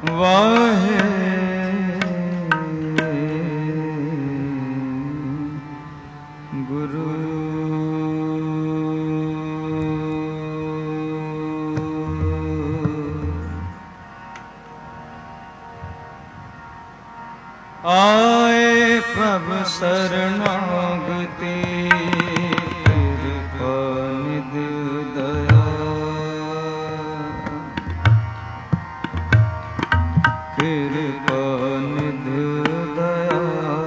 वाहे गुरु। आए प्रभु शरणागति कृपा निधि दया, कृपा निधि दया।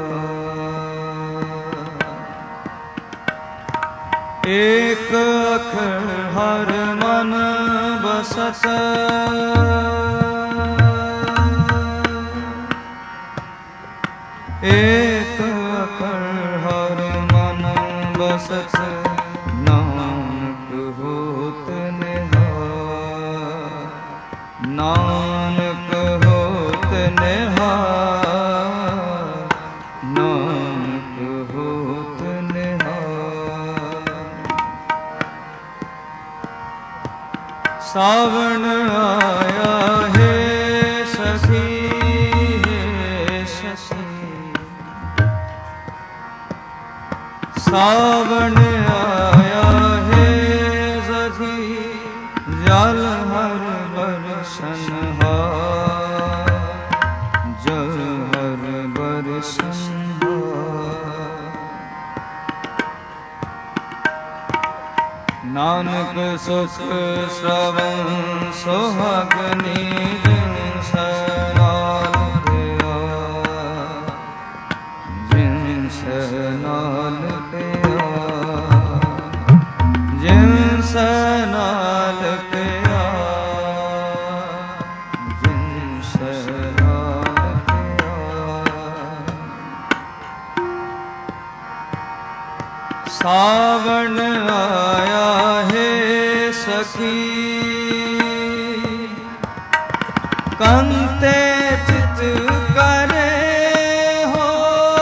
एक अखर हर मन बसत, एक अखर हर मन बसत, नानक होत निहाल, नानक होत निहाल, नानक होत निहाल। सावन आया है सखी, सावन आया है सखी, जल हर बरसन हार, जल हर बरसन हार। नानक सुख श्रवण सुहागनी जिन सनाल पिया, जिन सनाल पिया, जिन सनाल पिया, जिन सनाल पिया। सावन आया है सखी, कंते चित करे हो,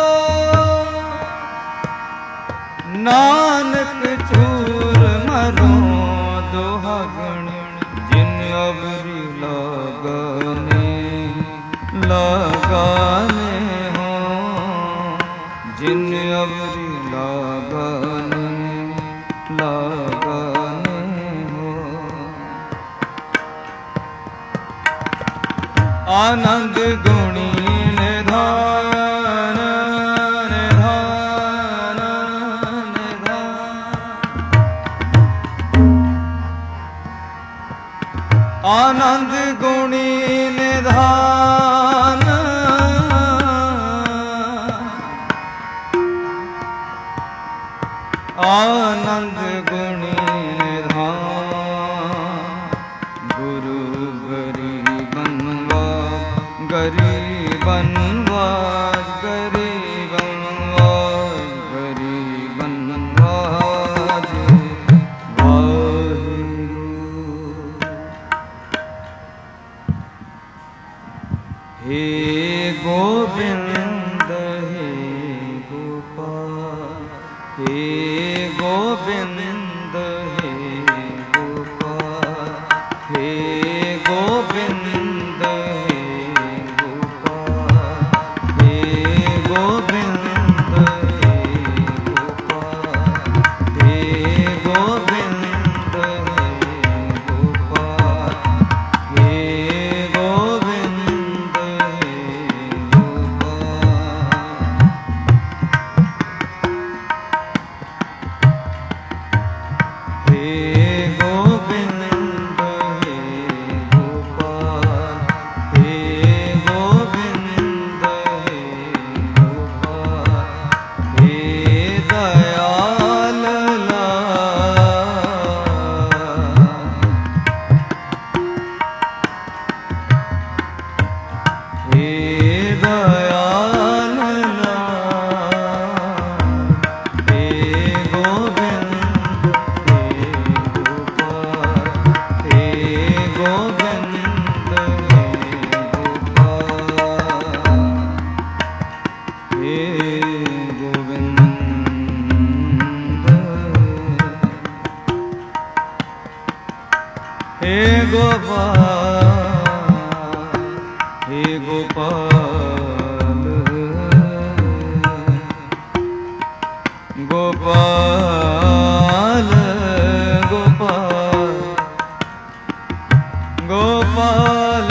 नानक चूर मरो दुहागण, जिन अवरी लगाने लगाने हो, जिन अवरी लगाने लगाने हो। आनंद गुणी निधान, निधान, निधान। आनंद गुणी निधान, आनंद गुणी निधान। गुरु गरीबनवाज, गरीबनवाज, गरीबनवाज, गरीबनवाज। हे गोविंद हे गोपाल, हे गोविंद हे गोपाल, हे गोविंद हे गोपाल, हे गोविंद हे गोपाल, हे गोविंद हे गोपाल, हे गोविंद हे गोपाल। गोपाल गोपाल गोपाल गोपाल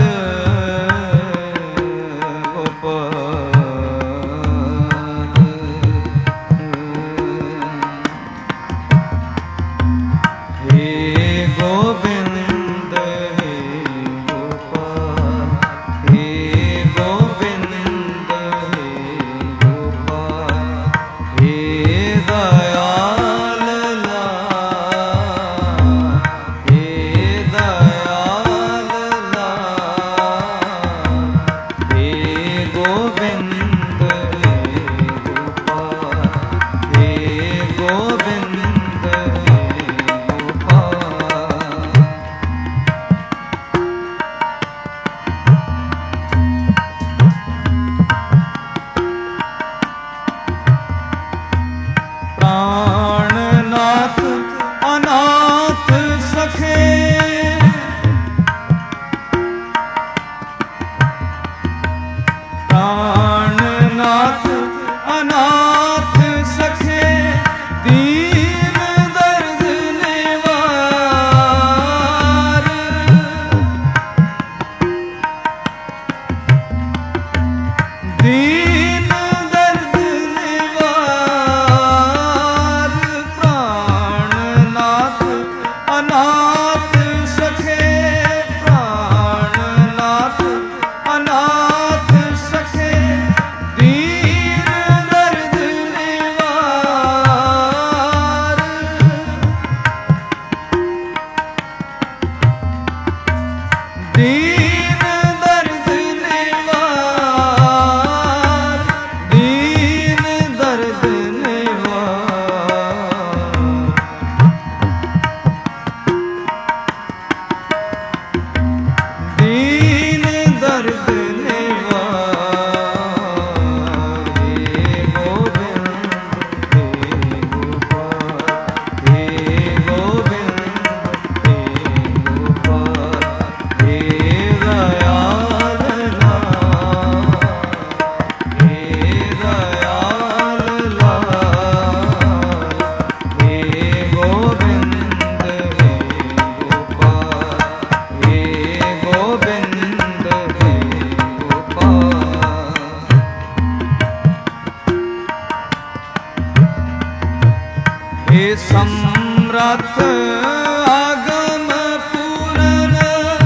सम्राट आगम पूरन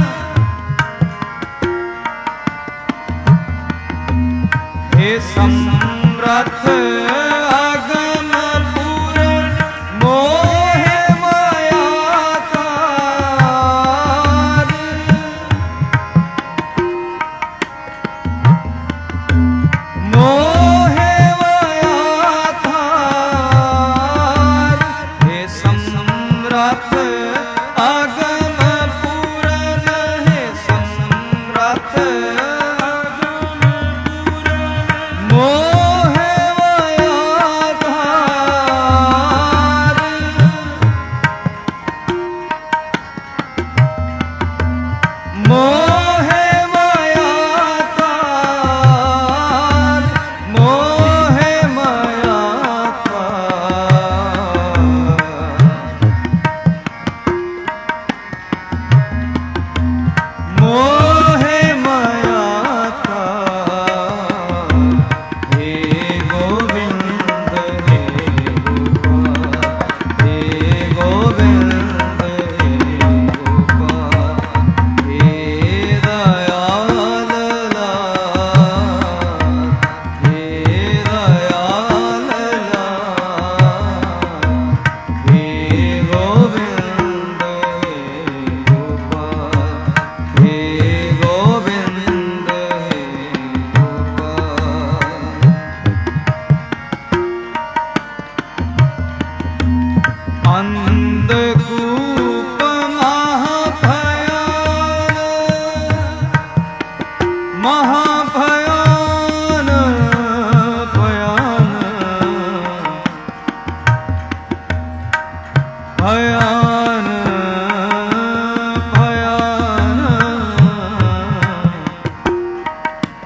हे सम्राट आगम पूरन मोहे माया कार मोहे माया कार हे सम्राट आगम पूरन हे सम्राट मोहे माया कार मोहे माया कार मोहे माया कार मोहे माया कार हे गोविंद हे गोपाल हे गोविंद हे गोपाल हे दयाल लाल हे दयाल लाल हे गोविंद हे गोपाल हे गोविंद हे गोपाल अंधकूप महाभयान भयान भयान भयान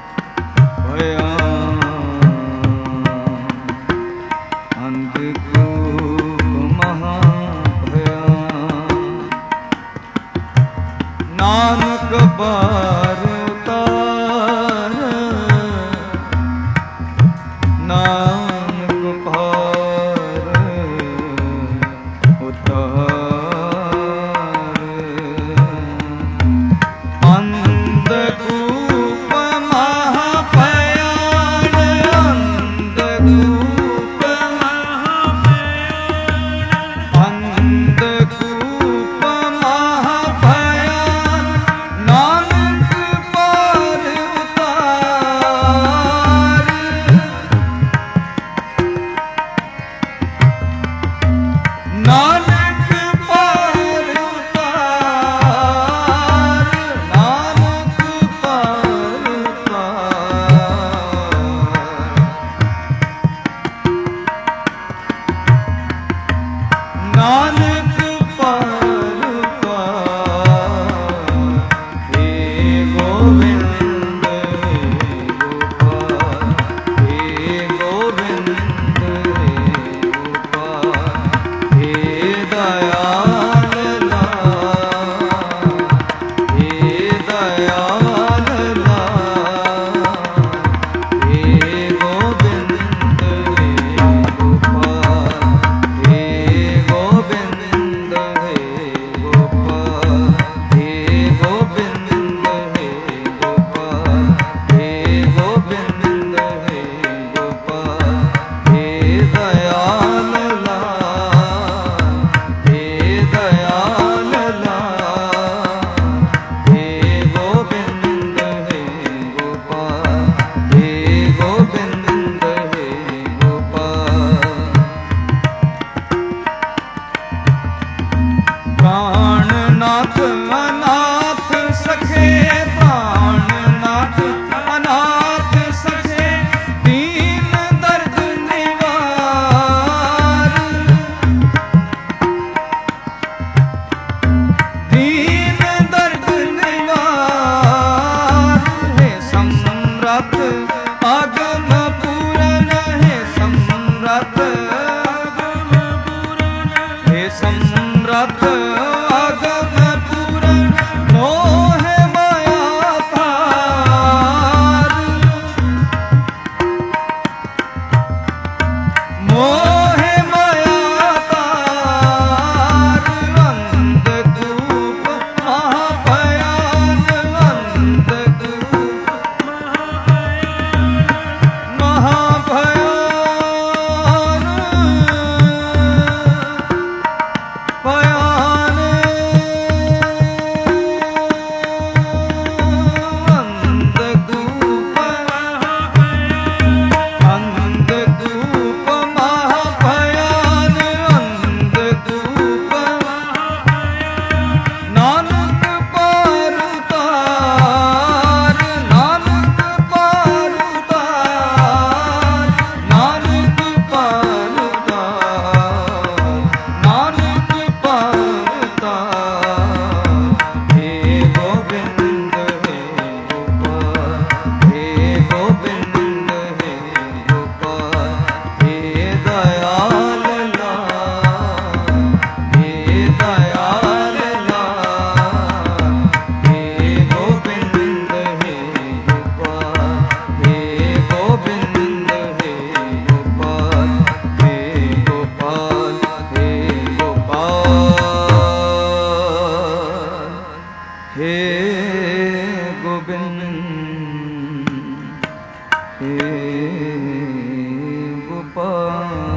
गोपाल।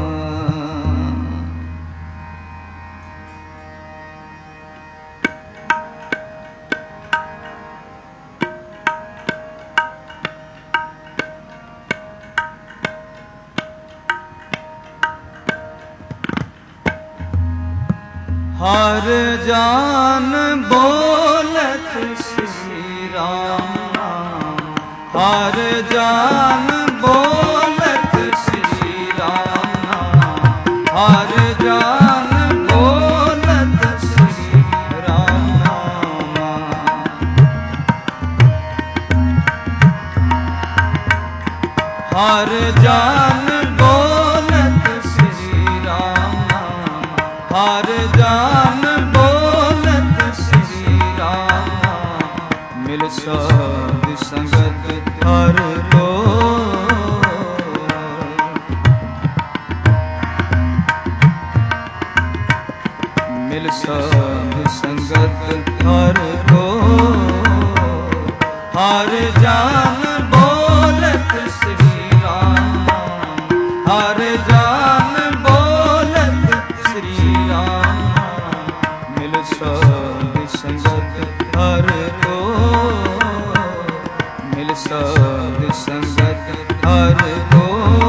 हर जान बोलत श्री राम, हर जान बोलत श्री राम, हर जान बोलत श्री राम। हर जान बोलत श्री राम, हर जान बोलत श्री राम। मिल साध संगत हर को, मिल साध संगत हर को। हर जान बोलत श्री राम, हर जान बोलत श्री राम। मिल साध संगत हर को, मिल साध संगत हर को।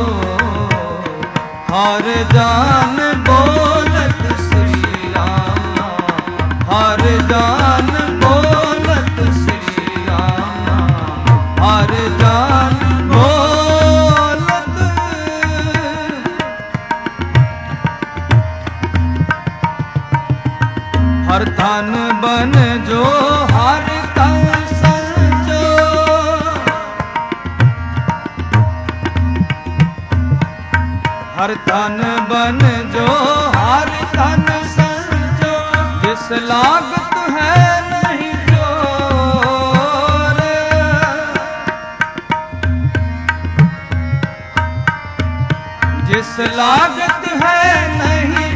हर जान बोलत श्री राम, हर जान बोलत श्री राम, हर जान बोलत। हर तन बन जो हर तन संजो, हर तन बन जो हर तन संजो। जिस लागत है नहीं जोर, जिस लागत है नहीं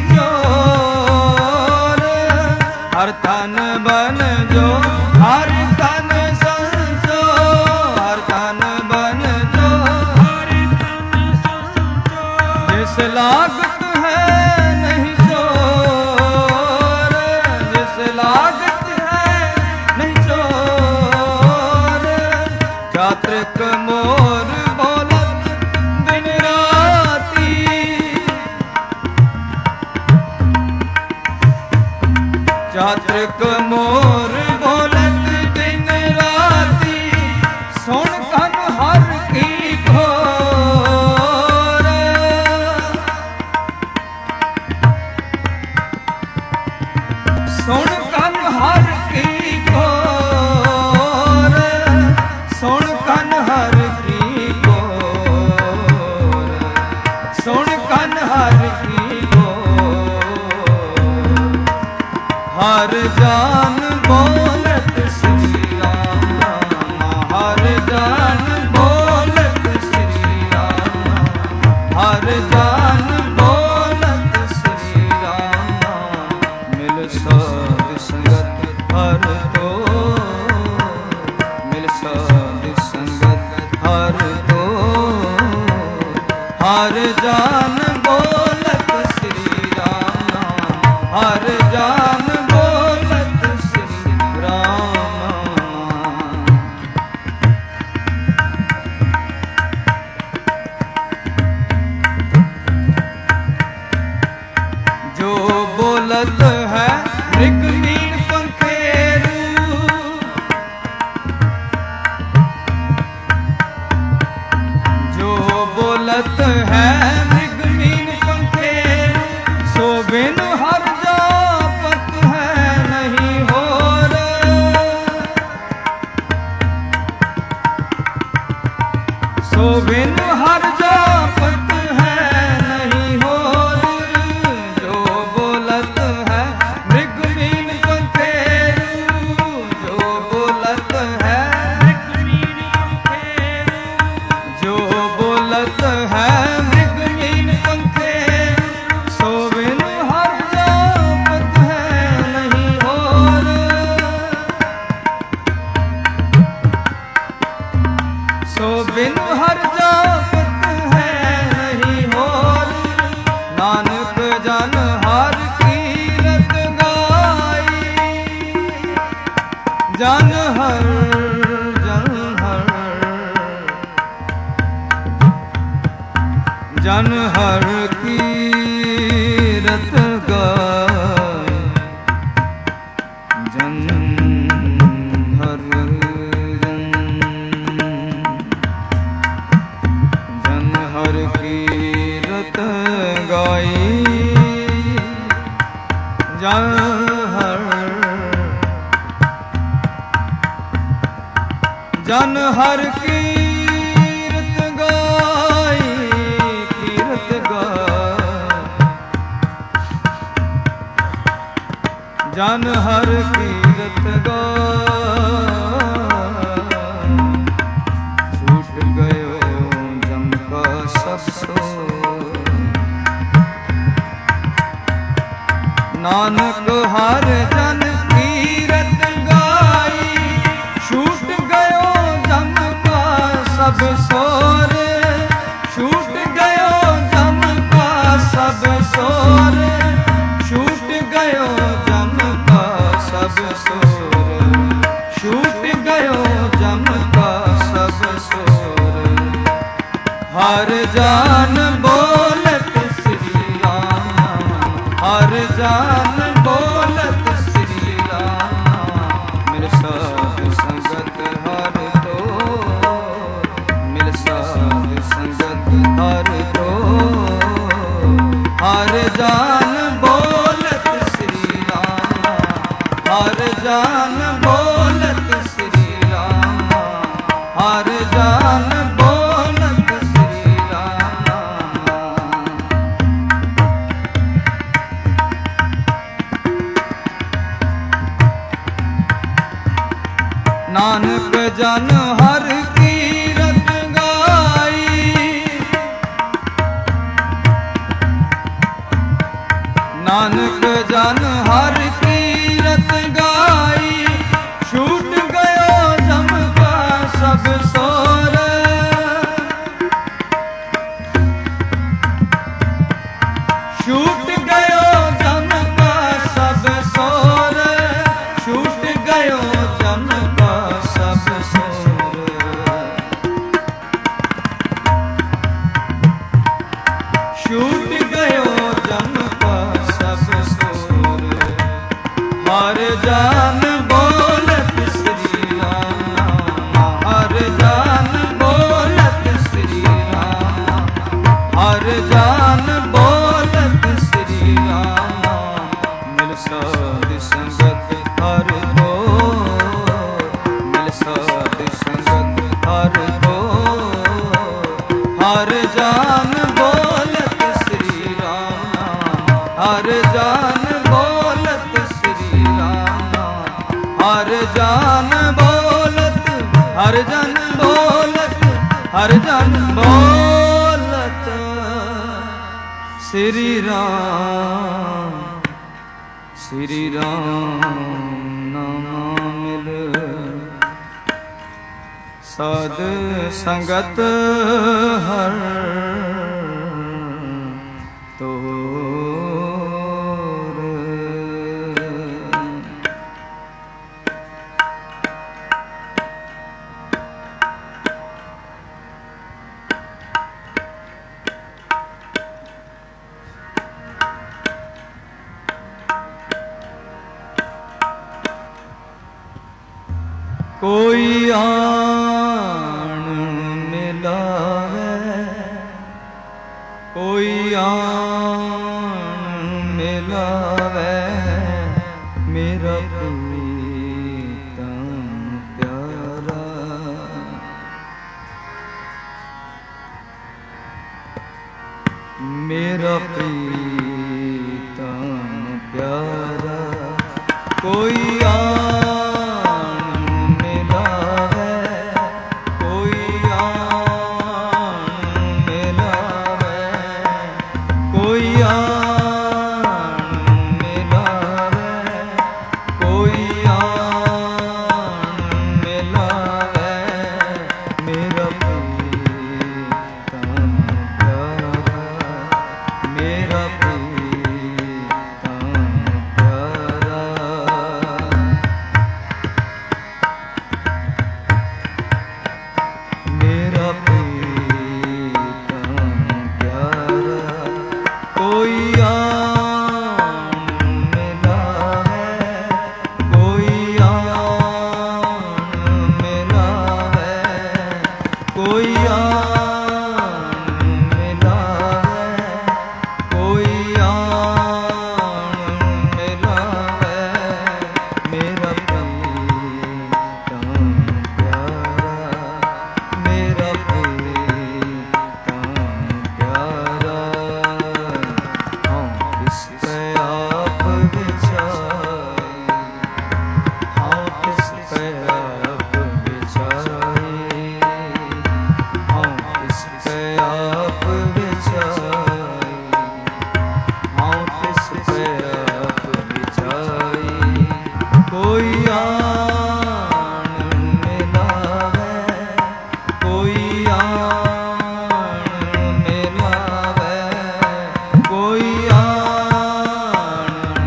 जोर। हर तन बन जो हर तन संजो, हर तन बन जो हर तन संजो। जिस लागत है नहीं जोर, जिस लागत है नहीं जोर। चात्रिक मोर बोलत दिन राती, चात्रिक मोर बोलत दिन राती। सुन कन हर की घोर, सुन कन हर की घोर, सुन कन हर की घोर, सुन कन हर की घोर। हर जान बोलत श्री राम, हर जान बोलत श्री राम, हर जान बोलत श्री राम। मिल साध संगत हर को, मिल साध संगत हर को। हर जान बोलत श्री राम, हर जान बोलत श्री राम। जो बोलत है मृगमीन पंखेरू, जो बोलत है मृगमीन पंखेरू। सो बिन हर जापत है नहीं होर, सो बिन हर जापत है नहीं होर। जो बोलत है मृगमीन पंखेरू, जो बोलत है मृगमीन पंखेरू, जो बोलत है मृगमीन पंखेरू। सो बिन हर जापत है नहीं होर, सो बिन हर जापत जन हर कीरत गाए, जन हर जन हर कीरत गाई, जन हर कीरत गाई, कीरत गाई, जन हर कीरत गाई। छूट गयो जम का सब सोर, नानक हर जन कीरत गाई, छूट गयो जम का सब सोर, छूट गयो जम का सब सोर, छूट गयो जम का सब सोर, छूट गयो जम का सब सोर। हर जान बोलत श्री राम, हर जान बोलत श्री राम, मेरे साथ संगत हर तो, मेरे साथ संगत हर तो। हर जान बोलत श्री राम, हर जान बोलत श्री राम, हर जान बोलत श्री राम। नानक जन हर कीरत गाई, नानक जन हर कीरत गाई, छूट गयो जम का सब सोर, छूट गयो जम का सब सोर, छूट गयो जम का सब सोर। छूट गयो जम का सब सोर। हर जान बोलत श्री राम, हर जान बोलत श्री राम, हर जान बोलत श्री राम। मिल साध संगत हर तो, मिल साध संगत हर तो। हर जान बोलत श्री राम, हर जान बोलत श्री राम, हर जान बोलत, हर जन बोलत, हर जन बोलत श्री राम, श्री राम नाम मिल साध संगत हर तोर। कोई आन मिलावे, कोई आन मिलावे, मेरा प्रीतम प्यारा, मेरा प्रीतम प्यारा। कोई मेरा कोई आन मिलावे, कोई आन मिलावे, मेरा प्रीतम प्यारा, मेरा प्रीतम प्यारा। हम किस पे आप बिछाए, हम किस पे आप बिछाए, हम किस पे आप बिछाए, हम किस पे आप बिछाए। कोई आन मिलावे, कोई आन मिलावे, कोई आन,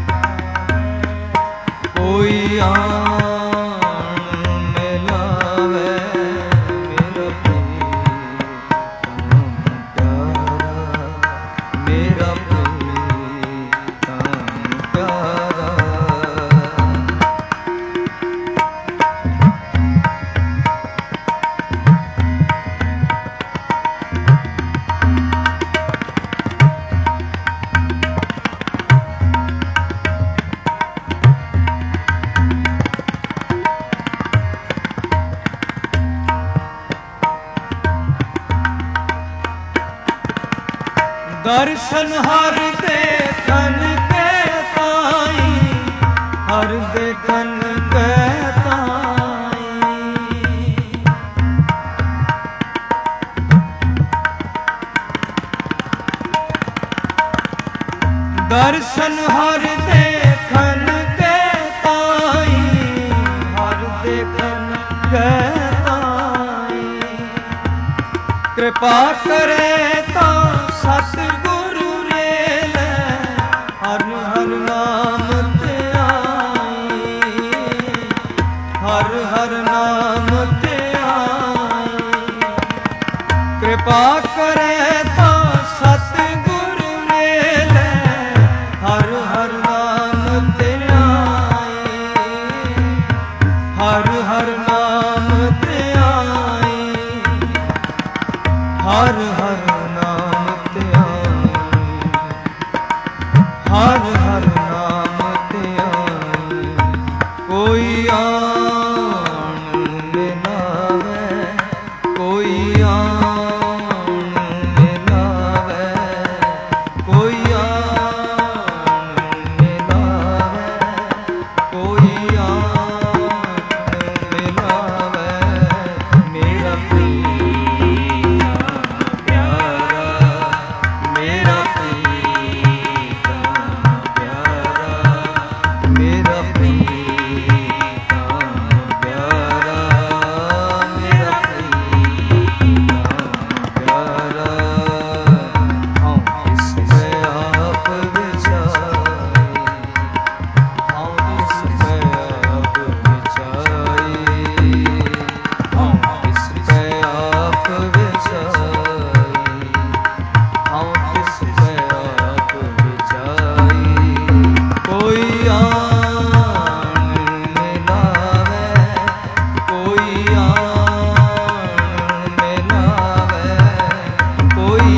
कोई आन मिलावे, मेरा प्रीतम प्यारा, मेरा प्रीतम प्यारा। दर्शन हर देखन के ताई, हर देखन के ताई। दर्शन हर देखन के ताई, हर देखन के ताई। कृपा करे तो सतगुरु रेले, हर हर नाम ते आई, हर हर नाम ते आई। कृपा करे तो सतगुरु रेले, हर हर नाम ते आई, हर हर नाम ते आई, हर हर नाम ते आई, हर हर नाम ते आई। कोई आन मिलावे, कोई आन मिलावे, कोई आन मिलावे, कोई आन मिलावे, मेरा प्रीतम प्यारा, मेरा प्रीतम प्यारा, मेरा प्रीतम प्यारा, मेरा प्रीतम प्यारा। हम किस पे आप बिछाए, हम किस पे आप बिछाए, हम किस पे आप बिछाए, हम किस पे आप बिछाए। कोई आन मिलावे, कोई आन मिलावे, कोई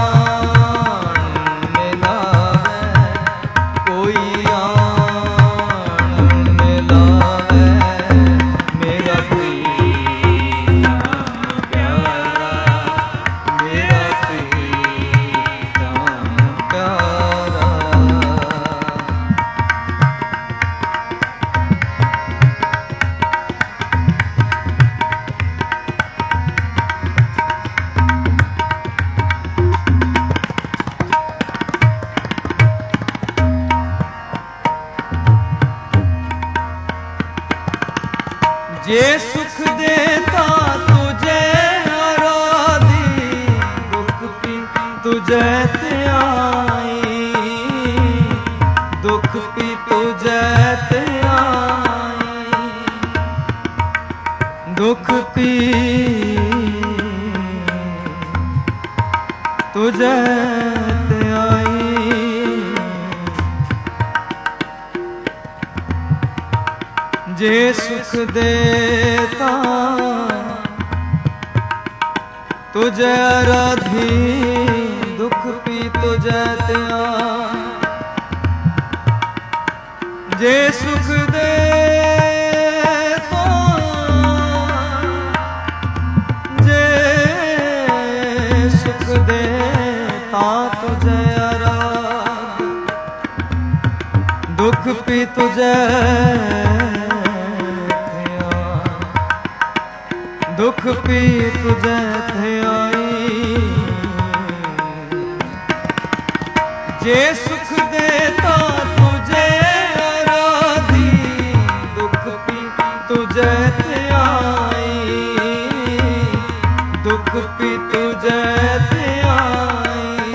आन मिलावे, कोई आन मिलावे, मेरा प्रीतम प्यारा, मेरा प्रीतम प्यारा। जे सुख देता तुझे आराधी, दुख भी तुझे ते आई, दुख भी तुझे ते आई, दुख भी तुझे ते आई। जे सुख देता तुझे आराधी दुख पी तुझे त्याग, जे सुख दे तो जे सुख दे ता तुझे आराध, दुख पी तुझे दुख पी तुझे थयाई, जे सुख देता तुझे आराधी, दुख पी तुझे थयाई, दुख पी तुझे थयाई।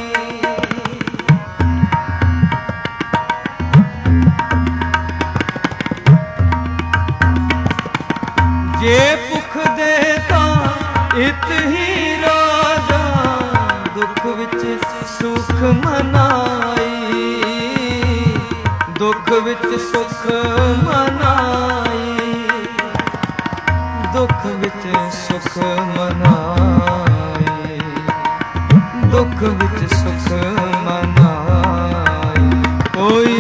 जे भुख देता इत ही राजा, दुख विच सुख मनाई, दुख विच सुख मनाई, दुख विच सुख मनाई, दुख विच सुख मनाई। कोई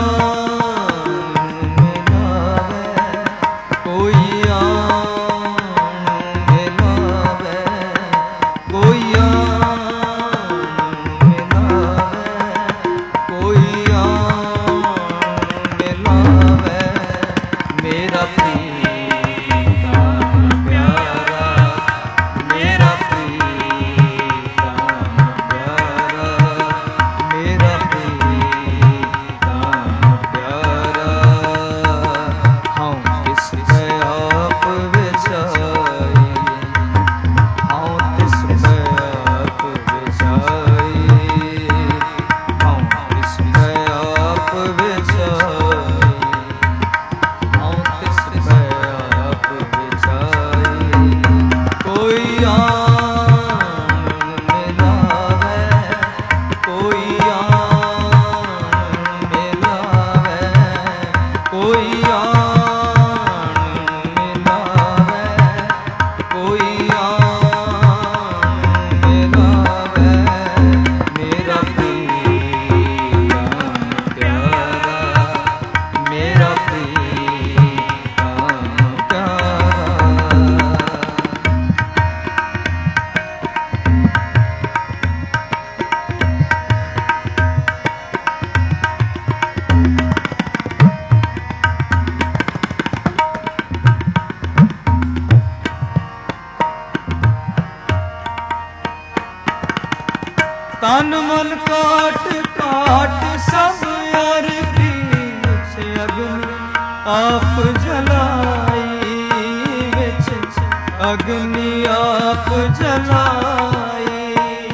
तन मन काट काट सब यार की, अग्नि आप जलाई, विच अग्नि आप जलाई।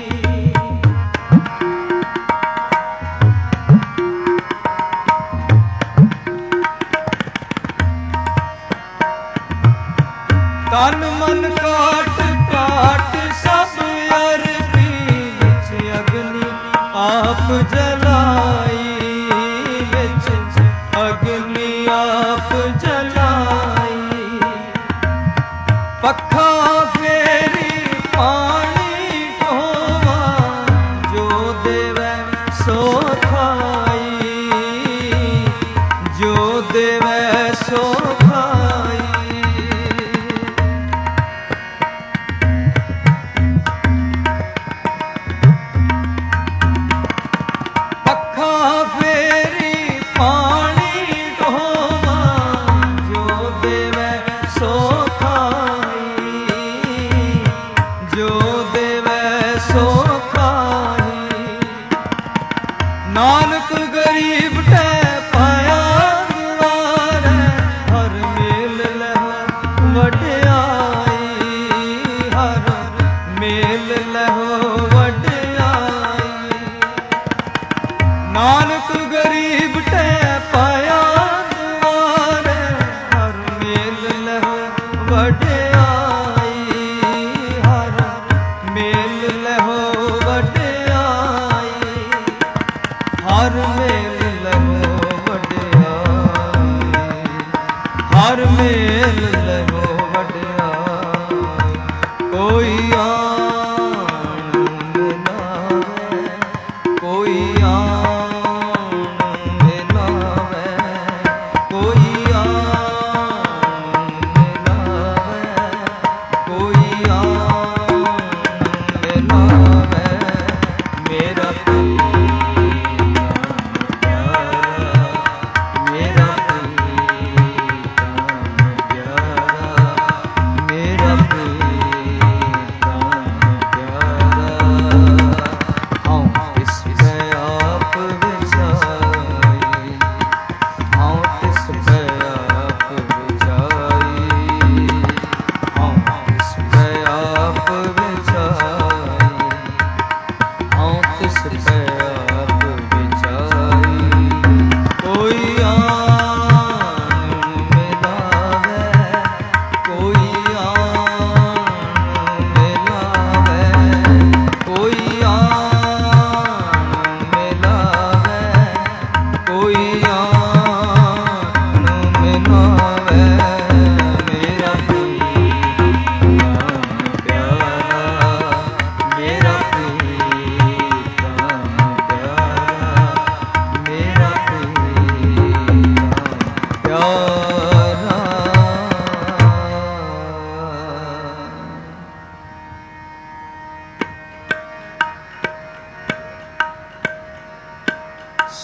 तन मन काट काट सब यार आप जलाई, विच अग्नि आप जलाई। पखा फेरी पानी ढोवा, जो देवै सो खाई, जो देवै सो खाई। नानक गरीब टे पाया दुआरे, हर मेल लहो वड्याई, हर मेल लहो वड्याई। नानक गरीब टे पाया दुआरे, हर मेल लहो वड्याई, हर मेल लहो वड्याई, हर मेल लहो वड्याई, हर मेल लहो वड्याई। कोई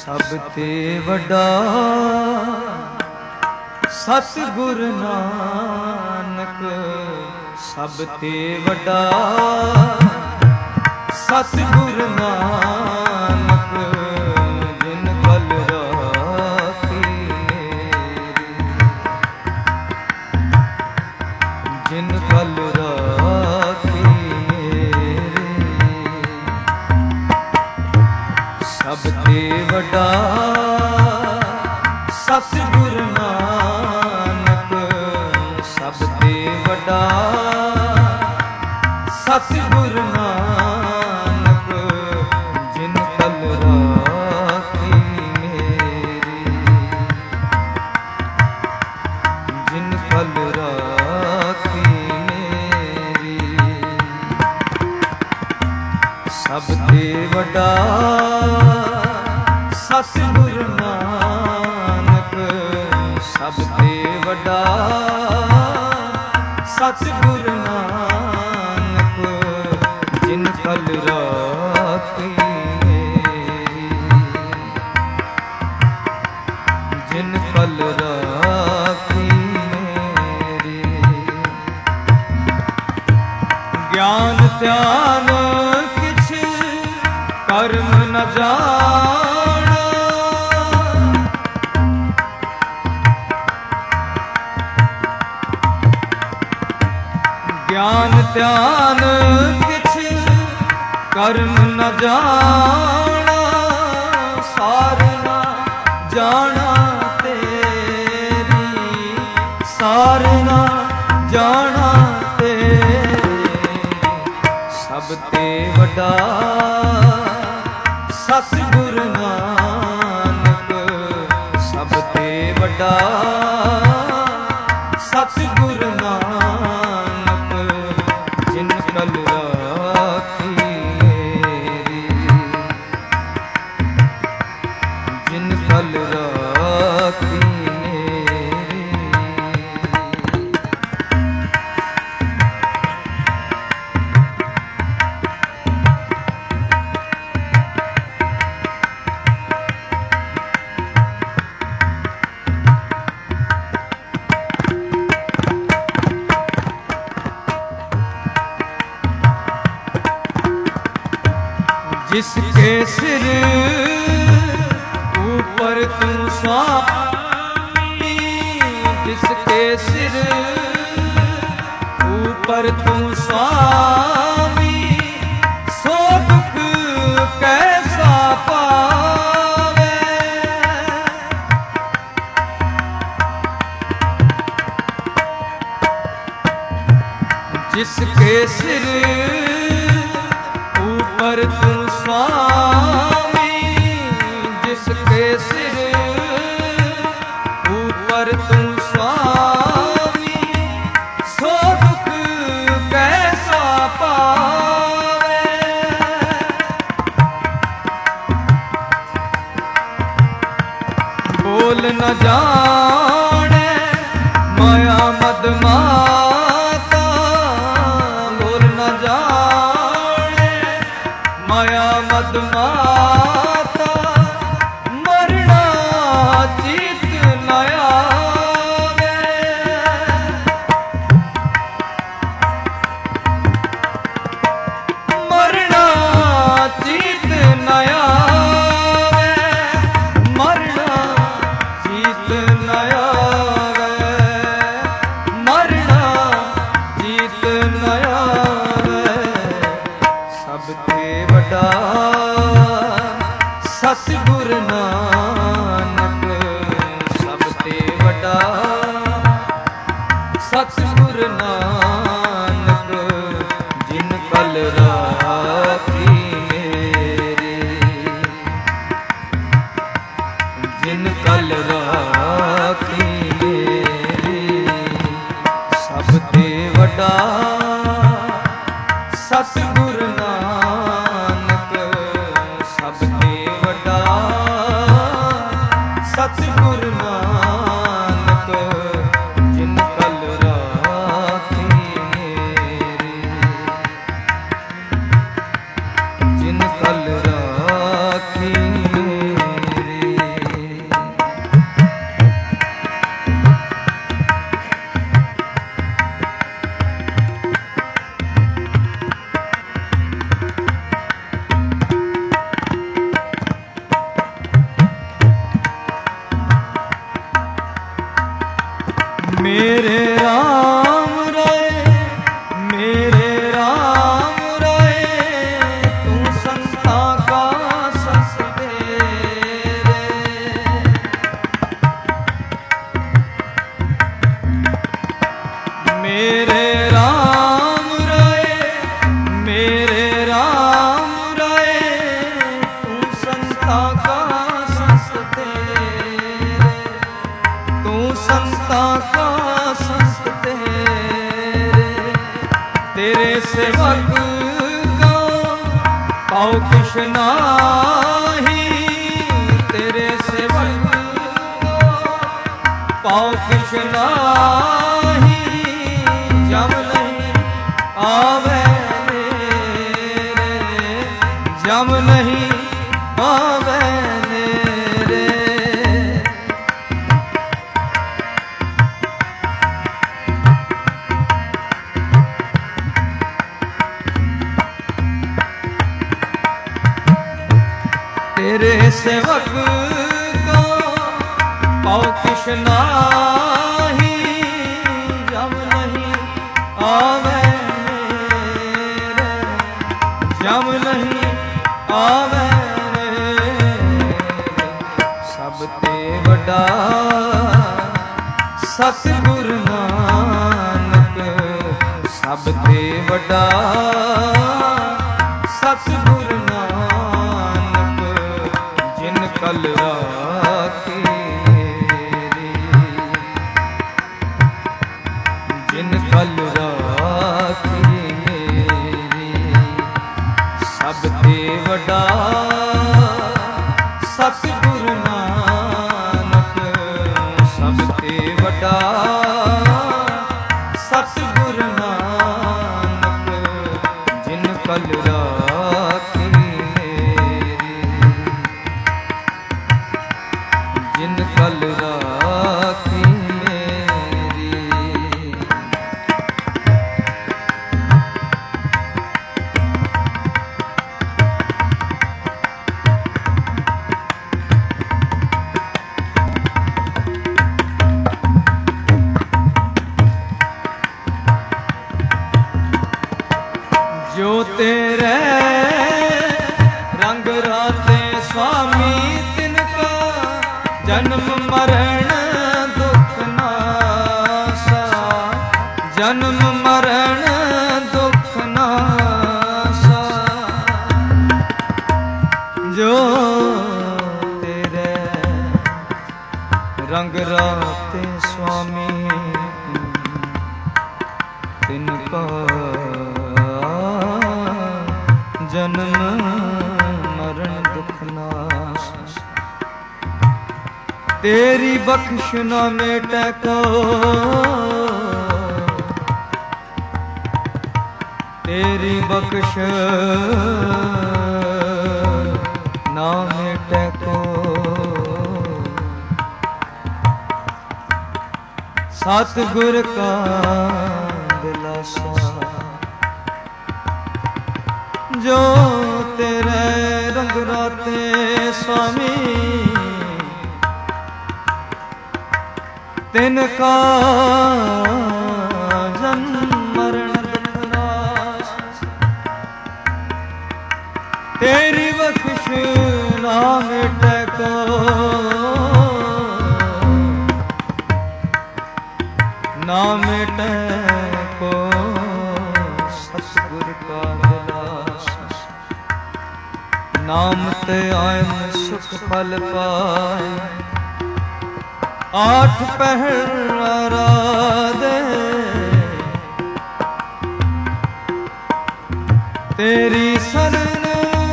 ਸਭ ਤੇ ਵੱਡਾ ਸਤਿਗੁਰ ਨਾਨਕ, ਸਭ ਤੇ ਵੱਡਾ ਸਤਿਗੁਰ ਨਾਨਕ, ਜਿਨ ਕਲ ਰਾਖੀ ਮੇਰੀ, ਜਿਨ ਕਲ ਰਾਖੀ ਮੇਰੀ, ਸਭ ਤੇ ਵੱਡਾ ਸਤਿਗੁਰ ਨਾਨਕ, ਸਭ ਤੇ ਵੱਡਾ ਸਤਿਗੁਰ ਨਾਨਕ, ਜਿਨ ਕਲ ਰਾਖੀ ਮੇਰੀ, ਜਿਨ ਕਲ ਰਾਖੀ ਮੇਰੀ, ਸਭ ਤੇ ਵੱਡਾ ਸਤਿਗੁਰ ਨਾਨਕ, ਸਭ ਤੇ ਵੱਡਾ ਸਤਿਗੁਰ ਨਾਨਕ, ਜਿਨ ਕਲ ਰਾਖੀ ਮੇਰੀ, ਜਿਨ ਕਲ ਰਾਖੀ ਮੇਰੀ, ਗਿਆਨ ਧਿਆਨ ਕਿਛ ਕਰਮ ਨ ਜਾਣਾ, ਗਿਆਨ ਧਿਆਨ ਕਿਛ ਕਰਮ ਨ ਜਾਣਾ, ਸਾਰ ਨ ਜਾਣਾ ਤੇਰੀ, ਸਾਰ ਨ ਜਾਣਾ ਤੇਰੀ, ਸਭ ਤੇ ਵੱਡਾ ਸਤਿਗੁਰ ਨਾਨਕ, ਸਭ ਤੇ ਵੱਡਾ ਸਤਿਗੁਰ ਨਾਨਕ, ਜਿਨ ਕਲ ਰਾਖੀ ਮੇਰੀ, ਜਿਨ ਕਲ ਰਾਖੀ ਮੇਰੀ, जिसके सिर ऊपर तू स्वामी, जिसके सिर ऊपर तू स्वामी, सो दुख कैसा पावे, जिसके सिर ऊपर तू स्वामी, जिसके सिर ऊपर तू स्वामी, सो दुख कैसा पावे, बोल न जाने माया मद माता, बोल न जाने माया मद माता, मरना चित न आवे, मरना चित न आवे, मरना चित न आवे, मरना चित न आवे, सब ते ਵੱਡਾ ਸਤਿਗੁਰ ਨਾਨਕ, ਸਭ ਤੇ ਵੱਡਾ ਸਤਿਗੁਰ ਨਾਨਕ, ਜਿਨ ਕਲ ਰਾਖੀ ਮੇਰੀ, ਜਿਨ ਕਲ ਰਾਖੀ ਮੇਰੀ, ਸਭ ਤੇ ਵੱਡਾ ਸਤਿਗੁਰ ਨਾਨਕ, ਸਭ ਤੇ ਵੱਡਾ ਸਤਿਗੁਰ ਨਾਨਕ, ਜਿਨ ਕਲ ਰਾਖੀ ਮੇਰੀ, ਜਿਨ ਕਲ ਰਾਖੀ ਮੇਰੀ। तेरे सेवक का पाओ किश नाही, तेरे सेवक का पाओ किश नाही, जम नहीं आवे मेरे, जम नहीं आवे मेरे। तेरे सेवक का पाओ किश नाही, जम नहीं आवे मेरे, जम नहीं आवे मेरे। सब ते वड्डा सतगुर नानक, सब ते वड्डा सतगुर नानक, जिन कल राखी मेरी, जिन कल राखी मेरी। सब ते वड्डा सतगुर नानक, सब ते वड्डा सतगुर नानक, जिन कल राखी मेरी, जिन कल राखी मेरी। जो तेरे रंग राते स्वामी, तिनका जन्म मरण दुख नासा, जन्म मरण दुख नासा। जो तेरे रंग राते स्वामी, तिनका जन्म मरण दुख नाश। तेरी बख्श न मेटे को, तेरी बख्श न मेटे को। सतगुर का दिलासा, जो तेरे रंग राते स्वामी, तिनका जन्म मरण दुख नाश। तेरी बख्श ना मिटे को, ना मिटे को। सतगुर का नाम ते आयन सुख फल पाए, आठ पहर आराधे। तेरी शरण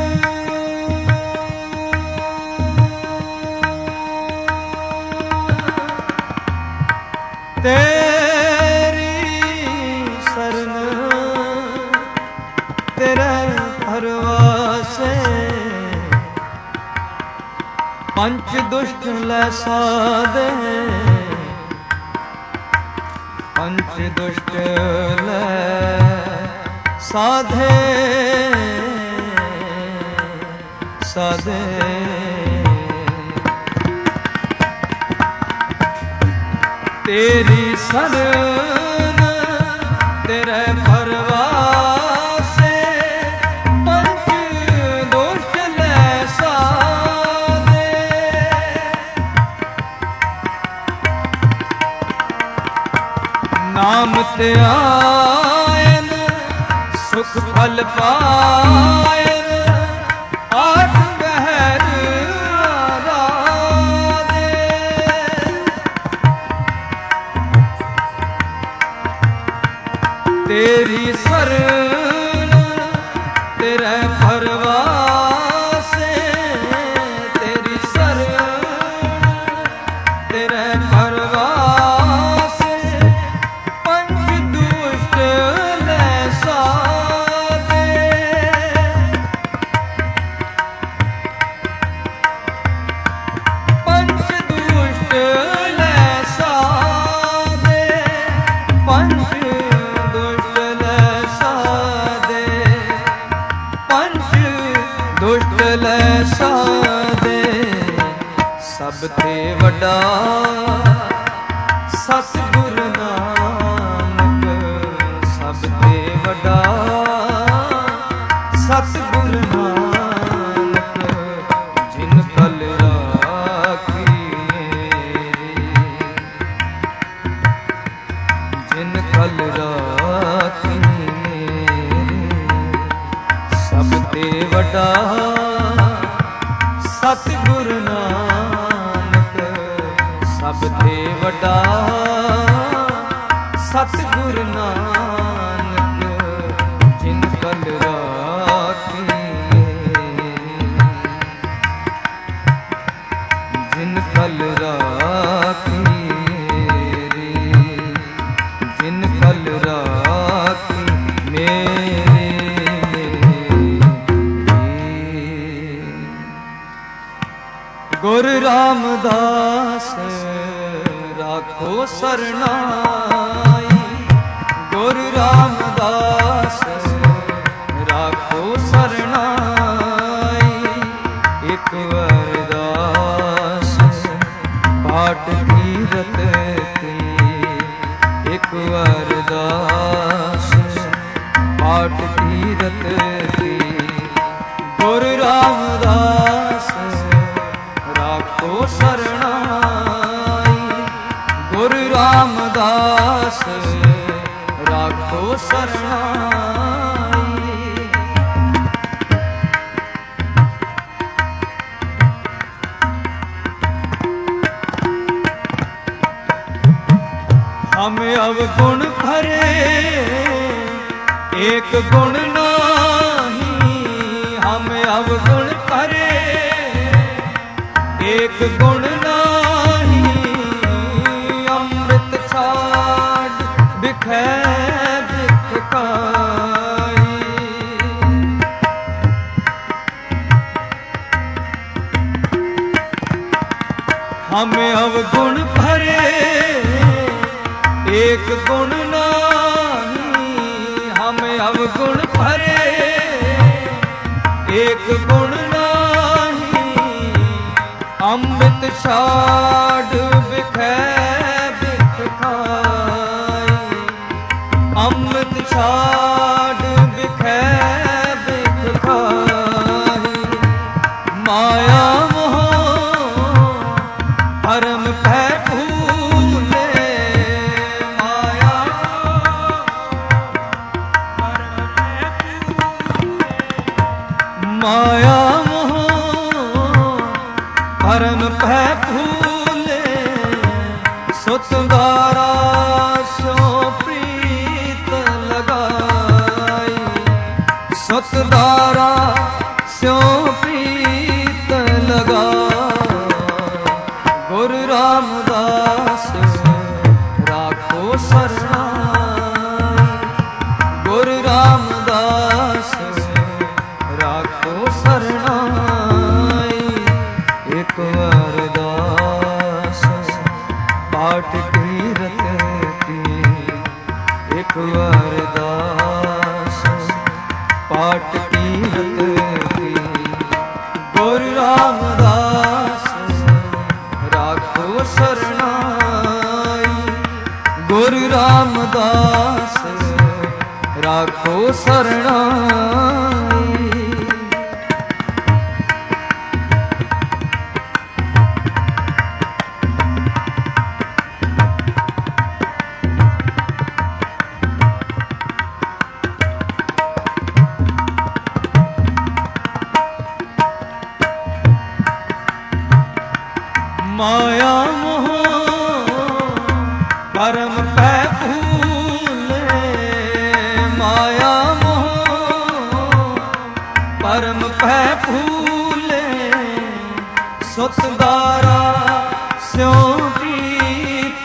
तेरी शरण तेरे हरवासे, पंच दुष्ट लै साधे, पंच दुष्ट लै साधे, साधे। तेरी शरण तेरे परवासे, पंच दुष्ट लै साधे। नाम ते आयन सुख फल पायन, आठ पहर आराधे। तेरी शरण ਸਭ ਤੇ ਵੱਡਾ ਸਤਿਗੁਰ ਨਾਨਕ, ਸਭ ਤੇ ਵੱਡਾ ਸਤਿਗੁਰ ਨਾਨਕ, ਜਿਨ ਕਲ ਰਾਖੀ ਮੇਰੀ, ਜਿਨ ਕਲ ਰਾਖੀ ਮੇਰੀ, ਸਭ ਤੇ ਵੱਡਾ ਸਤਿਗੁਰ ਨਾਨਕ, ਸਭ ਤੇ ਵੱਡਾ ਸਤਿਗੁਰ ਨਾਨਕ, ਜਿਨ ਕਲ ਰਾਖੀ ਮੇਰੀ, ਜਿਨ ਕਲ ਰਾਖੀ ਮੇਰੀ, ਜਿਨ ਕਲ ਰਾਖੀ ਮੇਰੀ। ਗੁਰ ਰਾਮਦਾਸ ਰਾਖੋ ਸਰਨਾਈ, ਗੁਰ ਰਾਮਦਾਸ ਰਾਖੋ ਸਰਨਾਈ, ਇਕ ਅਰਦਾਸ ਪਾਠ ਕੀਰਤ ਕੀ, ਇਕ ਅਰਦਾਸ ਪਾਠ ਕੀਰਤ ਕੀ, ਗੁਰ ਰਾਮਦਾਸ ਰਾਖੋ ਸਰਨਾਈ, ਗੁਰ ਰਾਮਦਾਸ ਰਾਖੋ ਸਰਨਾਈ। हम अवगुण भरे एक गुण नाही, हम अवगुण भरे एक गुण नाही, अमृत छाड़ बिखै बिखकाई, हम अवगुण भरे एक गुण नाही, हम अवगुण भरे एक गुण नाही, अमृत छाड़ बिखै बिखकाई, अमृत छाड़ बिखै बिखकाई, माया मोह भरम भै भूले, माया माया मोह भरम भै भूले, सुत द्वारा स्यो प्रीत लगाई, सुत द्वारा स्यो प्रीत लगाई, गुरु रामदास राखो सरनाई, गुरु रामदास राखो सरनाई, एक अरदास पाठ कीरत की, एक अरदास पाठ कीरत की, गुरु रामदास राखो सरनाई, गुरु रामदास राखो सरनाई। माया मोह भरम भै भूले, माया मोह भरम भै भूले, सुत द्वारा स्यो प्रीत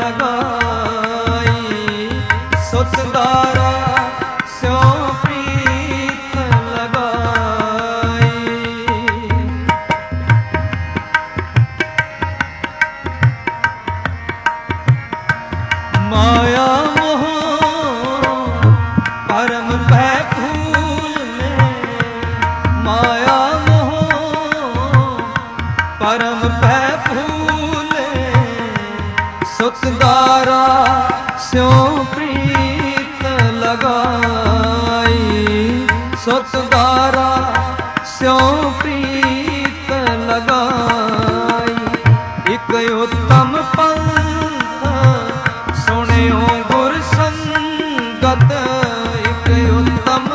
लगाई, सुत द्वारा स्यो प्रीत लगाई, माया मोह भरम भै भूले, माया मोह परम सुतदारा स्यों प्रीत लगाई। एक उत्तम पंथ सुनियो गुर संगत, एक उत्तम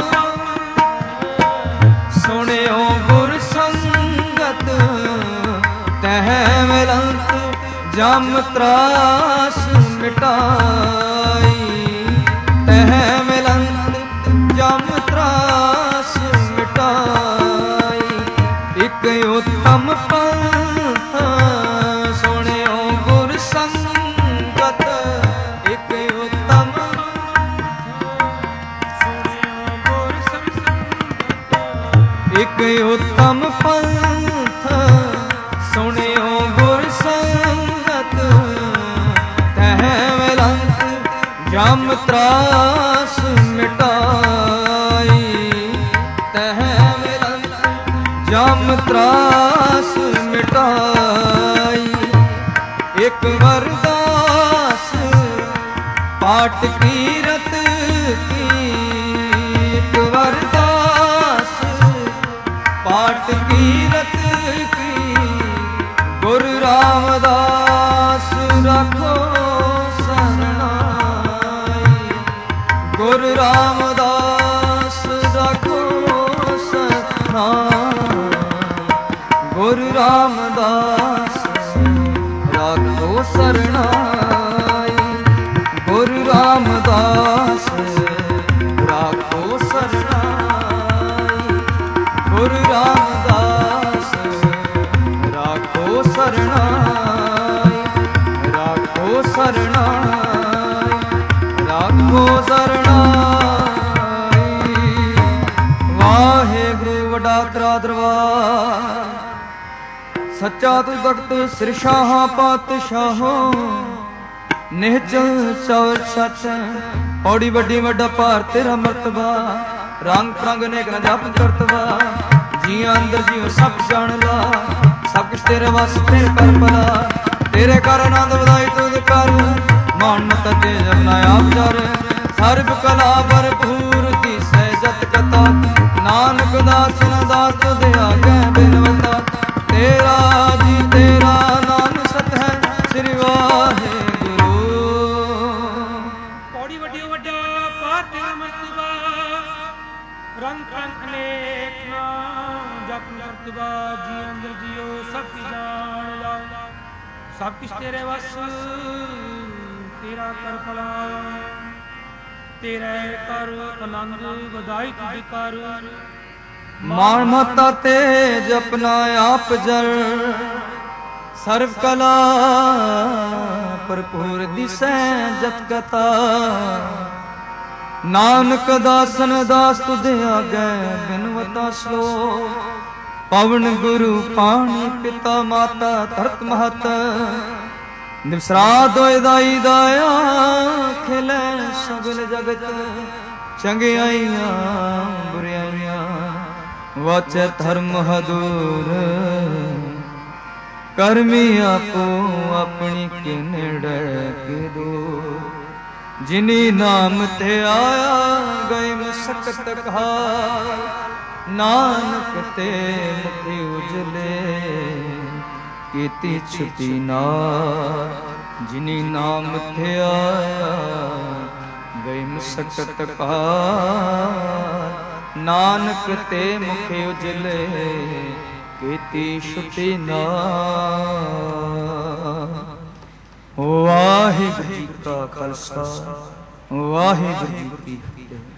सुनियो गुर संगत, तह मिलंत जम त्रास मिटाई। तह मिलंत जम त्रास मिटाई। एक उत्तम पंथ सुनियो गुर संगत, एक उत्तम सुनियो गुर संगत, एक उत्तम पंथ सुनियो गुर संगत, तह मिलंत जम त्रास मिटाई। तह मिलंत जम त्रास मिटाई। एक वरदास पाठ कीरत की, एक वरदास पाठ कीरत की, गुरु रामदास रखो गुरु रामदास रखो सतनाम। गुरु रामदास रखो शरणाई। गुरु रामदास रखो शरणाई। गुरु रामदास रखो शरणाई। रखो शरणाई। रखो शरणाई। वाहेगुरु वड्डा दरबार सच्चा तुझ भगत सिर शाह पातशाहो। निहचल चौर सच पौड़ी वड्डी वड्डा भार तेरा मरतबा। रंग प्रंग नेक न जप करतवा। जिया अंदर जियो सब जान ला। सब कुछ तेरे वस तेरे कर भला। तेरे कर आनंद वधाई तुझ कर। मान तजे जपना आप जर। सर्ब कला भरपूर दिसै जत कथा। नानक दास न दास तुझ आगे बिनवता। तेरा जी तेरा नाम सत है श्री वाहेगुरु। पौड़ी वड्डी वड्डा पार तेरा मरतबा। रंग रंग अनेक नाम जप मरतबा। जी अंदर जियो सब की जान ला। सब कुछ तेरे वस तेरा कर भला। तेरे कर आनंद वधाई तुझ कर। मान मता तेज अपना आप जर। सर्व कला भरपूर दिसै जत कथा। नानक दासन दास तुझे आगे बिनवता श्लोक। पवन गुरु पानी पिता माता धरत महत। निवसरात होए दाई दाया खिलै सगल जगत। चंगियाइयां बुराइयां वाचे धर्म हदूर। करमी आपो अपनी किनेड़े के दो। जिनी नाम ते आया गए मसकत खाल। नानक ते मुखी उजले कीती छुटी नार। जिनी नाम थे आया गई मसकत काल। नानक ते मुखे उजले कीती छुटी नार। वाहिगुरू जी का खालसा वाहिगुरू जी की फतेह।